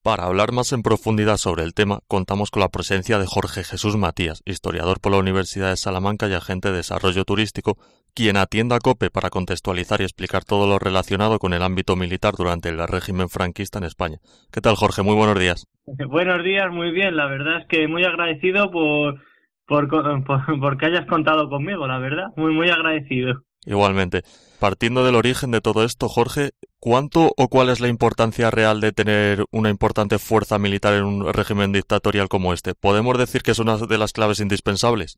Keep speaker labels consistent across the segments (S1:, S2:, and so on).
S1: Para hablar más en profundidad sobre el tema, contamos con la presencia de Jorge Jesús Matías, historiador por la Universidad de Salamanca y agente de desarrollo turístico, quien atiende a COPE para contextualizar y explicar todo lo relacionado con el ámbito militar durante el régimen franquista en España. ¿Qué tal, Jorge? Muy buenos días.
S2: Buenos días, muy bien. La verdad es que muy agradecido por que hayas contado conmigo, la verdad. Muy agradecido.
S1: Igualmente. Partiendo del origen de todo esto, Jorge, ¿cuánto o cuál es la importancia real de tener una importante fuerza militar en un régimen dictatorial como este? ¿Podemos decir que es una de las claves indispensables?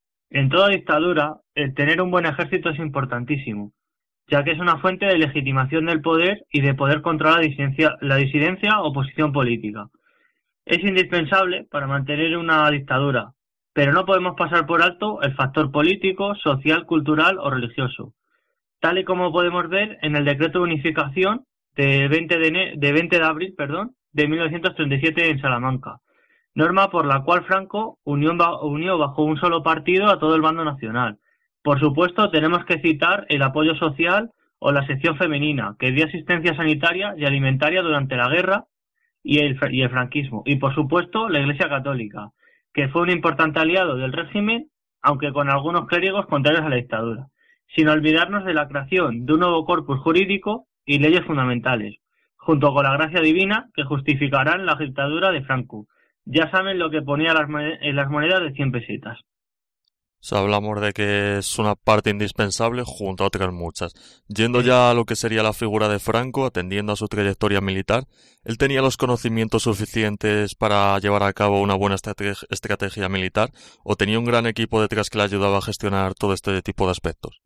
S2: En toda dictadura, el tener un buen ejército es importantísimo, ya que es una fuente de legitimación del poder y de poder controlar la disidencia o oposición política. Es indispensable para mantener una dictadura, pero no podemos pasar por alto el factor político, social, cultural o religioso, tal y como podemos ver en el Decreto de Unificación de 20 de abril de 1937 en Salamanca, norma por la cual Franco unió bajo un solo partido a todo el bando nacional. Por supuesto, tenemos que citar el apoyo social o la sección femenina, que dio asistencia sanitaria y alimentaria durante la guerra y el franquismo. Y, por supuesto, la Iglesia Católica, que fue un importante aliado del régimen, aunque con algunos clérigos contrarios a la dictadura. Sin olvidarnos de la creación de un nuevo corpus jurídico y leyes fundamentales, junto con la gracia divina que justificarán la dictadura de Franco. Ya saben lo que ponía en las monedas de 100 pesetas.
S1: Hablamos de que es una parte indispensable junto a otras muchas. Yendo
S2: Sí.
S1: ya a lo que sería la figura de Franco, atendiendo a su trayectoria militar, ¿él tenía los conocimientos suficientes para llevar a cabo una buena estrategia militar o tenía un gran equipo detrás que le ayudaba a gestionar todo este tipo de aspectos?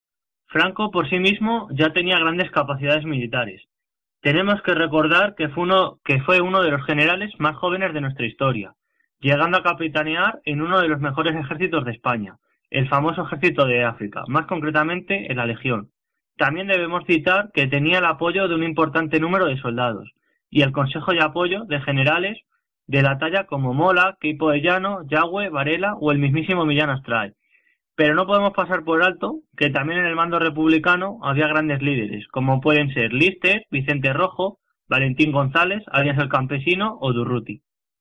S2: Franco por sí mismo ya tenía grandes capacidades militares. Tenemos que recordar que fue uno de los generales más jóvenes de nuestra historia, llegando a capitanear en uno de los mejores ejércitos de España, el famoso Ejército de África, más concretamente en la Legión. También debemos citar que tenía el apoyo de un importante número de soldados y el consejo de apoyo de generales de la talla como Mola, Queipo de Llano, Yagüe, Varela o el mismísimo Millán Astray. Pero no podemos pasar por alto que también en el mando republicano había grandes líderes, como pueden ser Líster, Vicente Rojo, Valentín González, alias el Campesino o Durruti.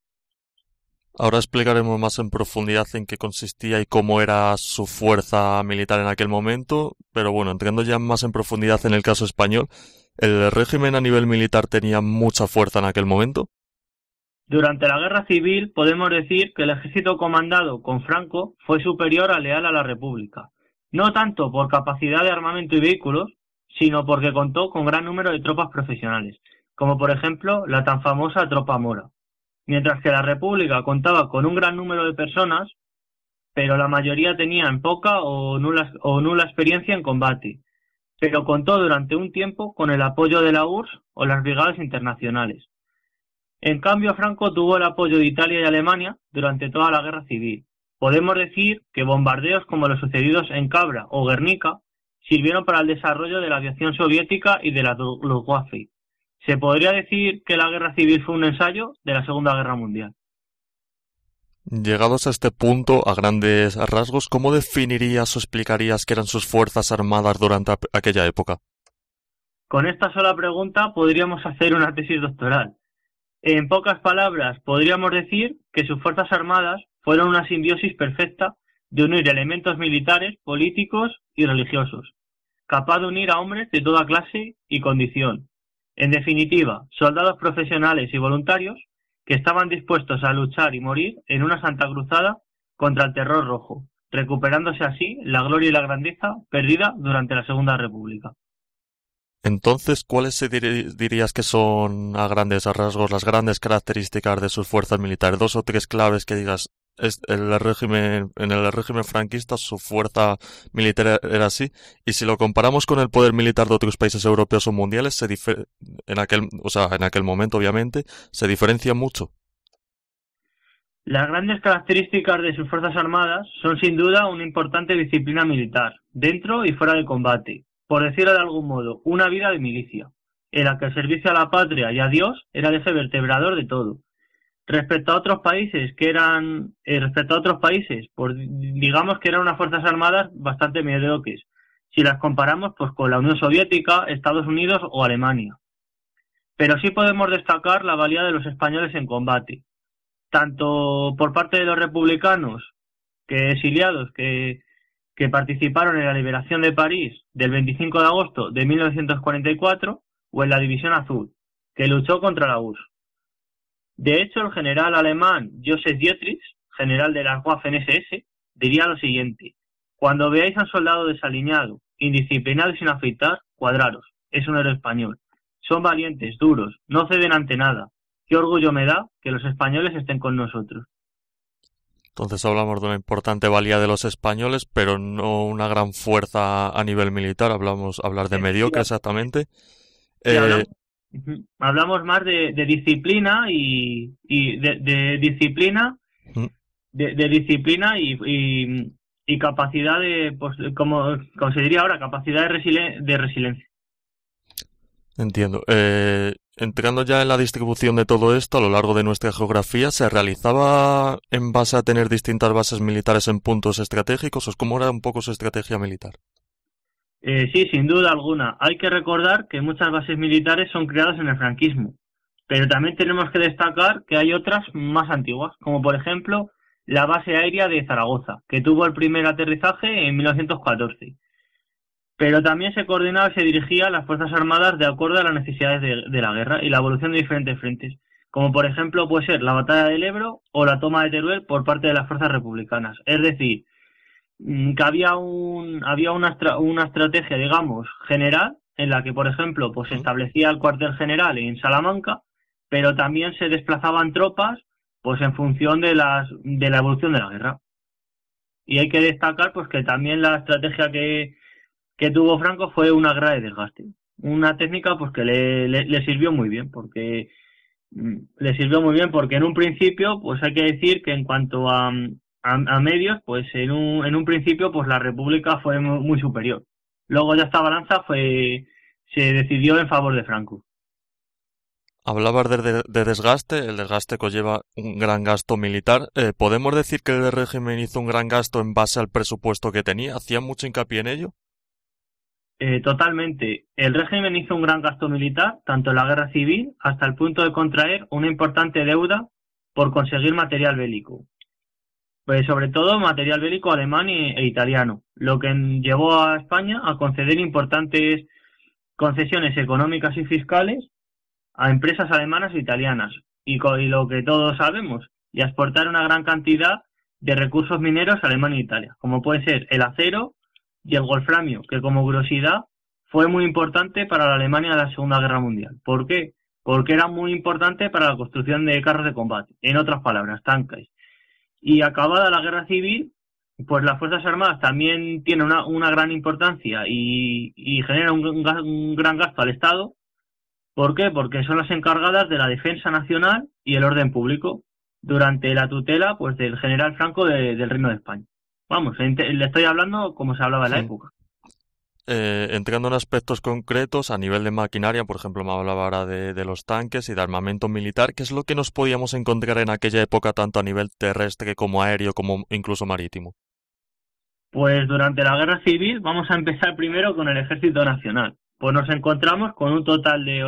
S1: Ahora explicaremos más en profundidad en qué consistía y cómo era su fuerza militar en aquel momento, pero bueno, entrando ya más en profundidad en el caso español, ¿el régimen a nivel militar tenía mucha fuerza en aquel momento?
S2: Durante la Guerra Civil podemos decir que el ejército comandado con Franco fue superior al leal a la República, no tanto por capacidad de armamento y vehículos, sino porque contó con gran número de tropas profesionales, como por ejemplo la tan famosa Tropa Mora, mientras que la República contaba con un gran número de personas, pero la mayoría tenían poca o nula experiencia en combate, pero contó durante un tiempo con el apoyo de la URSS o las brigadas internacionales. En cambio, Franco tuvo el apoyo de Italia y Alemania durante toda la Guerra Civil. Podemos decir que bombardeos como los sucedidos en Cabra o Guernica sirvieron para el desarrollo de la aviación soviética y de la Luftwaffe. Se podría decir que la Guerra Civil fue un ensayo de la Segunda Guerra Mundial.
S1: Llegados a este punto, a grandes rasgos, ¿cómo definirías o explicarías qué eran sus fuerzas armadas durante aquella época?
S2: Con esta sola pregunta podríamos hacer una tesis doctoral. En pocas palabras, podríamos decir que sus fuerzas armadas fueron una simbiosis perfecta de unir elementos militares, políticos y religiosos, capaz de unir a hombres de toda clase y condición. En definitiva, soldados profesionales y voluntarios que estaban dispuestos a luchar y morir en una santa cruzada contra el terror rojo, recuperándose así la gloria y la grandeza perdida durante la Segunda República.
S1: Entonces, ¿cuáles dirías que son a grandes rasgos las grandes características de sus fuerzas militares? Dos o tres claves que digas, en el régimen franquista su fuerza militar era así, y si lo comparamos con el poder militar de otros países europeos o mundiales, en aquel momento obviamente, se diferencia mucho.
S2: Las grandes características de sus fuerzas armadas son sin duda una importante disciplina militar, dentro y fuera del combate. Por decirlo de algún modo, una vida de milicia, en la que el servicio a la patria y a Dios era el eje vertebrador de todo. Respecto a otros países, digamos que eran unas fuerzas armadas bastante mediocres, si las comparamos pues con la Unión Soviética, Estados Unidos o Alemania. pero sí podemos destacar la valía de los españoles en combate, tanto por parte de los republicanos que exiliados que participaron en la liberación de París del 25 de agosto de 1944 o en la División Azul, que luchó contra la URSS. De hecho, el general alemán Joseph Dietrich, general de las Waffen-SS, diría lo siguiente: cuando veáis a un soldado desaliñado, indisciplinado y sin afeitar, cuadraros, es un héroe español. Son valientes, duros, no ceden ante nada. Qué orgullo me da que los españoles estén con nosotros.
S1: Entonces hablamos de una importante valía de los españoles, pero no una gran fuerza a nivel militar. Hablar de mediocre exactamente.
S2: Sí, hablamos más de disciplina de disciplina,
S1: mm,
S2: de disciplina y capacidad de, pues, como se diría ahora, capacidad de resiliencia.
S1: Entiendo. Entrando ya en la distribución de todo esto a lo largo de nuestra geografía, ¿se realizaba en base a tener distintas bases militares en puntos estratégicos o cómo era un poco su estrategia militar?
S2: Sí, sin duda alguna. Hay que recordar que muchas bases militares son creadas en el franquismo, pero también tenemos que destacar que hay otras más antiguas, como por ejemplo la base aérea de Zaragoza, que tuvo el primer aterrizaje en 1914. Pero también se coordinaba y se dirigía a las Fuerzas Armadas de acuerdo a las necesidades de la guerra y la evolución de diferentes frentes, como por ejemplo puede ser la batalla del Ebro o la toma de Teruel por parte de las fuerzas republicanas. Es decir, que había una estrategia, digamos, general, en la que, por ejemplo, pues se establecía el cuartel general en Salamanca, pero también se desplazaban tropas pues en función de la evolución de la guerra. Y hay que destacar pues que también la estrategia que tuvo Franco fue una guerra de desgaste. Una técnica pues que le sirvió muy bien, porque en un principio, pues hay que decir que en cuanto a medios, pues en un principio pues la República fue muy superior. Luego ya esta balanza se decidió en favor de Franco.
S1: Hablabas de desgaste, el desgaste conlleva un gran gasto militar. ¿Podemos decir que el régimen hizo un gran gasto en base al presupuesto que tenía? ¿Hacía mucho hincapié en ello?
S2: Totalmente. El régimen hizo un gran gasto militar, tanto en la guerra civil, hasta el punto de contraer una importante deuda por conseguir material bélico. Pues sobre todo material bélico alemán e italiano, lo que llevó a España a conceder importantes concesiones económicas y fiscales a empresas alemanas e italianas, y lo que todos sabemos, y a exportar una gran cantidad de recursos mineros a Alemania e Italia, como puede ser el acero y el wolframio, que como curiosidad fue muy importante para la Alemania de la Segunda Guerra Mundial. ¿Por qué? Porque era muy importante para la construcción de carros de combate, en otras palabras, tanques. Y acabada la guerra civil, pues las Fuerzas Armadas también tienen una gran importancia y generan un gran gasto al Estado. ¿Por qué? Porque son las encargadas de la defensa nacional y el orden público durante la tutela pues del general Franco del Reino de España. Vamos, le estoy hablando como se hablaba en la época.
S1: Entrando en aspectos concretos, a nivel de maquinaria, por ejemplo, me hablaba ahora de los tanques y de armamento militar. ¿Qué es lo que nos podíamos encontrar en aquella época, tanto a nivel terrestre como aéreo, como incluso marítimo?
S2: Pues durante la guerra civil vamos a empezar primero con el Ejército Nacional. Pues nos encontramos con un total de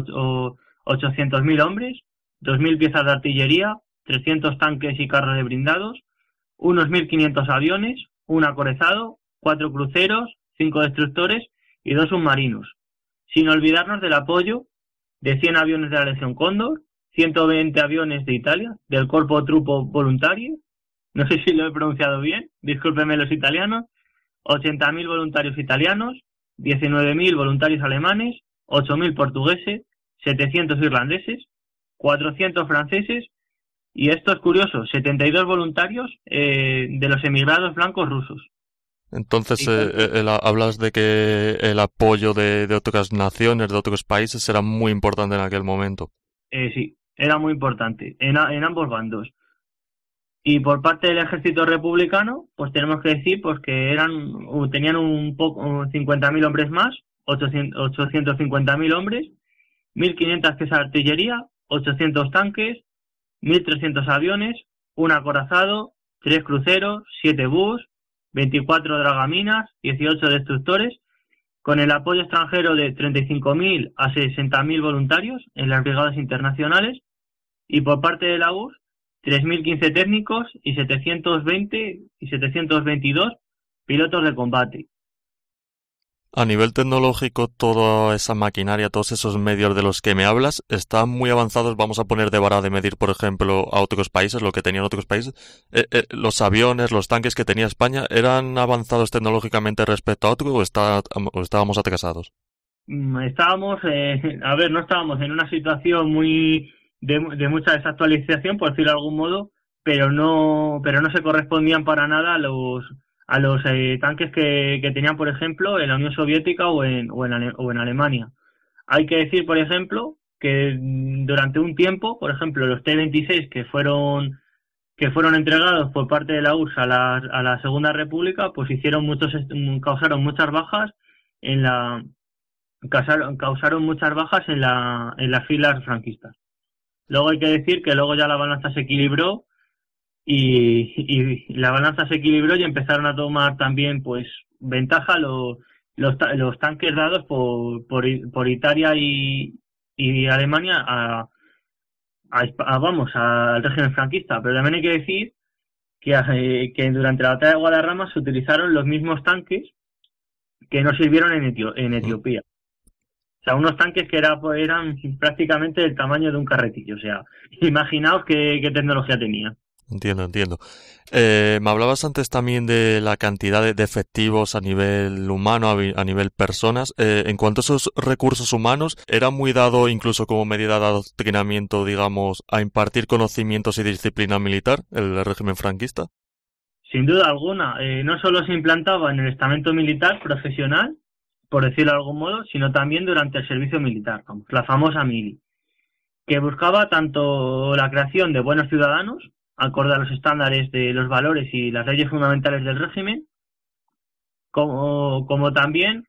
S2: 800.000 hombres, 2.000 piezas de artillería, 300 tanques y carros de blindados, unos 1.500 aviones, un acorazado, 4 cruceros, 5 destructores y 2 submarinos. Sin olvidarnos del apoyo de 100 aviones de la Legión Cóndor, 120 aviones de Italia, del Corpo Trupo Voluntario, no sé si lo he pronunciado bien, discúlpenme los italianos, 80.000 voluntarios italianos, 19.000 voluntarios alemanes, 8.000 portugueses, 700 irlandeses, 400 franceses y esto es curioso, 72 voluntarios de los emigrados blancos rusos.
S1: Entonces, hablas de que el apoyo de otras naciones, de otros países, era muy importante en aquel momento.
S2: Sí, era muy importante en ambos bandos. Y por parte del ejército republicano, pues tenemos que decir pues que tenían un poco 50.000 hombres más, 850.000 hombres, 1.500 piezas de artillería, 800 tanques, 1.300 aviones, un acorazado, 3 cruceros, 7 bus, 24 dragaminas, 18 destructores con el apoyo extranjero de 35.000 a 60.000 voluntarios en las brigadas internacionales, y por parte de la URSS 3.015 técnicos y 720 y 722 pilotos de combate.
S1: A nivel tecnológico, toda esa maquinaria, todos esos medios de los que me hablas, están muy avanzados. Vamos a poner de vara de medir, por ejemplo, a otros países, lo que tenían otros países. Los aviones, los tanques que tenía España, ¿eran avanzados tecnológicamente respecto a otros o estábamos atrasados?
S2: Estábamos, no estábamos en una situación muy de mucha desactualización, por decirlo de algún modo, pero no se correspondían para nada a los tanques que tenían, por ejemplo, en la Unión Soviética o en Alemania. Hay que decir, por ejemplo, que durante un tiempo, por ejemplo, los T-26 que fueron entregados por parte de la URSS a la Segunda República, pues causaron muchas bajas causaron muchas bajas en las filas franquistas. Luego hay que decir que luego ya la balanza se equilibró y la balanza se equilibró y empezaron a tomar también pues ventaja los tanques dados por Italia y Alemania al régimen franquista. Pero también hay que decir que durante la batalla de Guadarrama se utilizaron los mismos tanques que no sirvieron en Etiopía. O sea, unos tanques que eran prácticamente del tamaño de un carretillo. O sea, imaginaos qué tecnología tenía.
S1: Entiendo. Me hablabas antes también de la cantidad de efectivos a nivel humano, a nivel personas. En cuanto a esos recursos humanos, ¿era muy dado, incluso como medida de adoctrinamiento, digamos, a impartir conocimientos y disciplina militar, el régimen franquista?
S2: Sin duda alguna. No solo se implantaba en el estamento militar profesional, por decirlo de algún modo, sino también durante el servicio militar, la famosa mili, que buscaba tanto la creación de buenos ciudadanos, acorde a los estándares de los valores y las leyes fundamentales del régimen, como también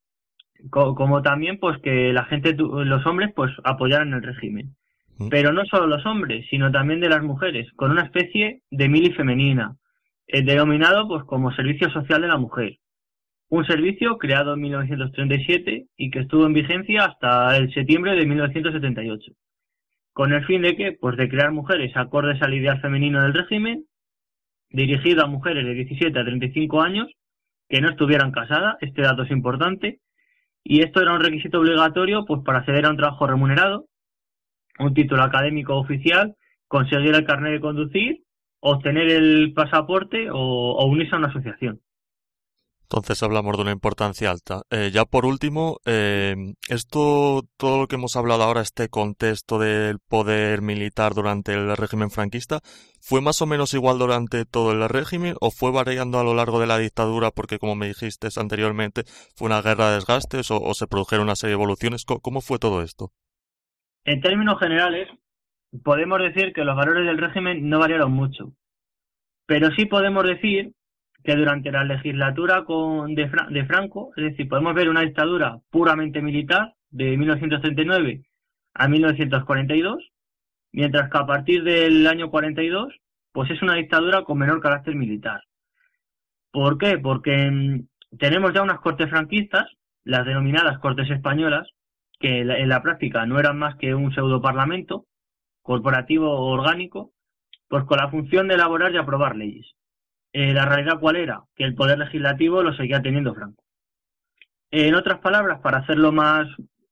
S2: pues que los hombres pues apoyaran el régimen. Pero no solo los hombres, sino también de las mujeres, con una especie de mili femenina, denominado pues como Servicio Social de la Mujer. Un servicio creado en 1937 y que estuvo en vigencia hasta el septiembre de 1978. ¿Con el fin de qué? Pues de crear mujeres acordes al ideal femenino del régimen, dirigido a mujeres de 17 a 35 años que no estuvieran casadas. Este dato es importante. Y esto era un requisito obligatorio pues para acceder a un trabajo remunerado, un título académico oficial, conseguir el carnet de conducir, obtener el pasaporte o unirse a una asociación.
S1: Entonces hablamos de una importancia alta. Ya por último, todo lo que hemos hablado ahora, este contexto del poder militar durante el régimen franquista, ¿fue más o menos igual durante todo el régimen o fue variando a lo largo de la dictadura? Porque como me dijiste anteriormente, fue una guerra de desgastes o se produjeron una serie de evoluciones. ¿Cómo fue todo esto?
S2: En términos generales, podemos decir que los valores del régimen no variaron mucho. Pero sí podemos decir que durante la legislatura de Franco, es decir, podemos ver una dictadura puramente militar de 1939 a 1942, mientras que a partir del año 42, pues es una dictadura con menor carácter militar. ¿Por qué? Porque tenemos ya unas cortes franquistas, las denominadas Cortes Españolas, que en la práctica no eran más que un pseudoparlamento corporativo o orgánico, pues con la función de elaborar y aprobar leyes. La realidad, ¿cuál era? Que el poder legislativo lo seguía teniendo Franco. En otras palabras, para hacerlo más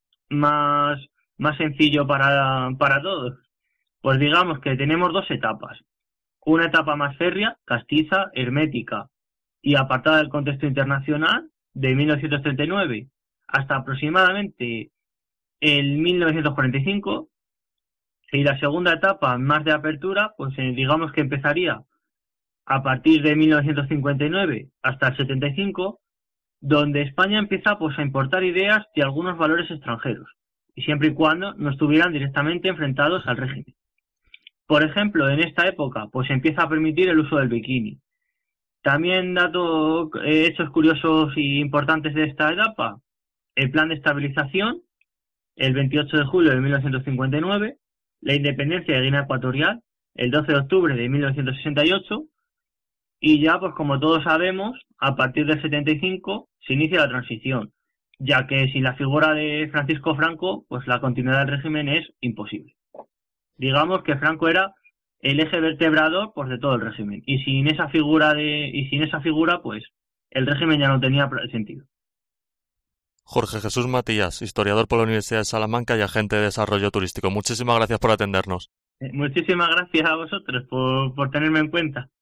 S2: sencillo para todos, pues digamos que tenemos dos etapas. Una etapa más férrea, castiza, hermética y apartada del contexto internacional, de 1939 hasta aproximadamente el 1945, y la segunda etapa más de apertura, pues digamos que empezaría a partir de 1959 hasta el 75, donde España empieza pues a importar ideas de algunos valores extranjeros, y siempre y cuando no estuvieran directamente enfrentados al régimen. Por ejemplo, en esta época pues empieza a permitir el uso del bikini. También hechos curiosos y importantes de esta etapa: el plan de estabilización, el 28 de julio de 1959, la independencia de Guinea Ecuatorial, el 12 de octubre de 1968, y ya, pues como todos sabemos, a partir del 75 se inicia la transición, ya que sin la figura de Francisco Franco, pues la continuidad del régimen es imposible. Digamos que Franco era el eje vertebrador, pues, de todo el régimen, y sin esa figura, pues el régimen ya no tenía sentido.
S1: Jorge Jesús Matías, historiador por la Universidad de Salamanca y agente de desarrollo turístico. Muchísimas gracias por atendernos.
S2: Muchísimas gracias a vosotros por tenerme en cuenta.